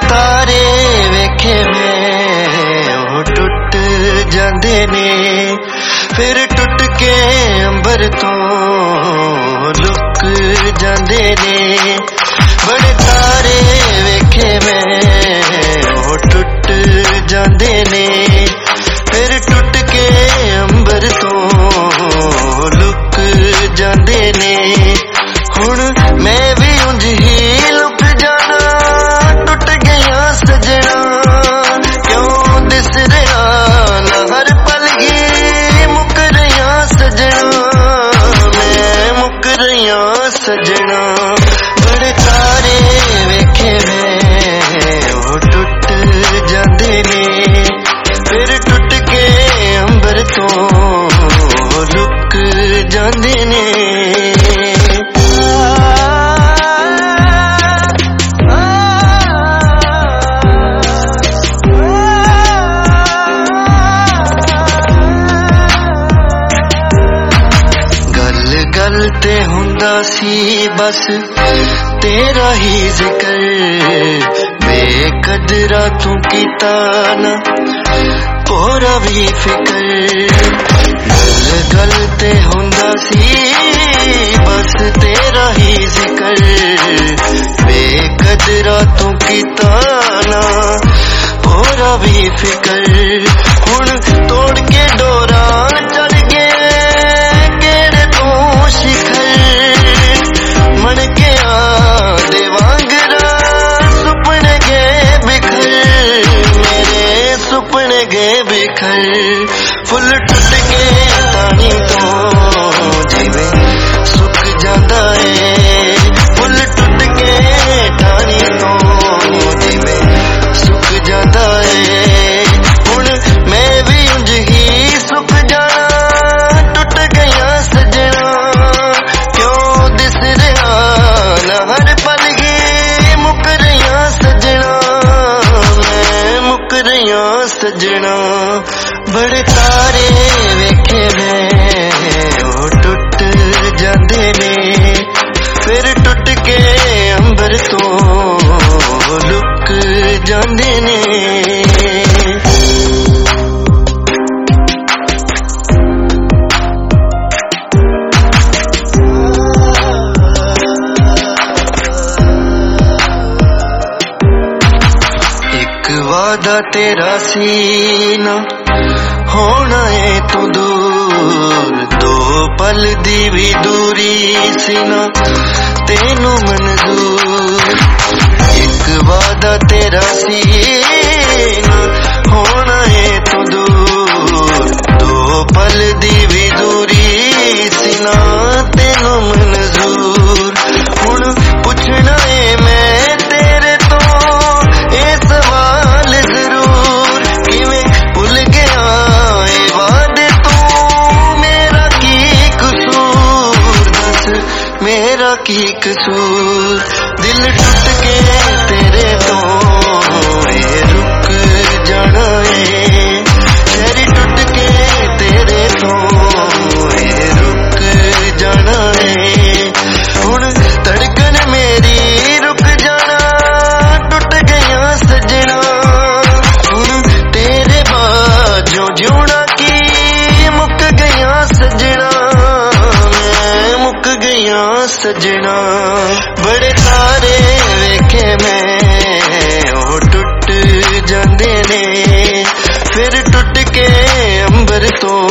तारे वेखे मैं ओ टुट जांदे ने, फिर टुट के अंबर तो लुक जांदे ने। बड़े तारे वेखे मैं ओ टुट जांदे ने, फिर टुट के अंबर तो लुक जांदे ने। हुण मैं भी उंज ही लुक जाना, टुट गया सजना क्यों दिस रहा ना हर पल ही मुक रहा सजना, मैं मुक रहा सजना। बड़े तारे वेखे मैं ओ टुट जांदे ने, फिर टुट के अंबर तो लुक जांदे ने। गल ते हुंदा सी बस तेरा ही जिक्र, बेकदरा तू कीता ना कोरा भी फिकर। गल ते हुंदा सी बस तेरा ही जिक्र, बेकदरा तू कीता ना कोरा भी फिकर। हुण तोड़ के डोरा चढ़ गए गेड़े तू शिखर, मन के आदे वांगरा सुपने गए बिखर, मेरे सुपने गए बिखर। फुल टुट के तानी तो जिवे सुक जाता है, फुल टुट के तानी तो जिवे सुक जाता है। हुण मैं भी उंज ही सुक जाना, टुट गया सजना क्यों दिस रहा ना हर पल ही मुक रहा सजना, मैं मुक रहा सजना। बड़े तारे वेखे मैं ओ टुट जांदे ने, फिर टुट के अंबर तो लुक जांदे ने। वादा तेरा सीना होना है तू दूर, दो पल दी भी दूरी सीना तेनू मंजूर। एक वादा तेरा सीना होना है तू दूर, दो पल दी भी दूरी सीना तेनू मंजूर। हुण पुछना है मैं तेरे तो ये सवाल जरूर, किवें भुल गया ए वादे तू मेरा की कसूर, दस मेरा की कसूर। दिल टूट के तेरे तो ये रुक जाना है, शहरी टूट के तेरे तो ये रुक जाना है। हुण धड़कन मेरी रुक जाना, टूट गया सजना। हुण तेरे बाद जो जीना की मुक गया सजना, मैं मुक गया सजना। बड़े तारे वेखे मैं ओ टुट जांदे ने, फिर टुट के अंबर तो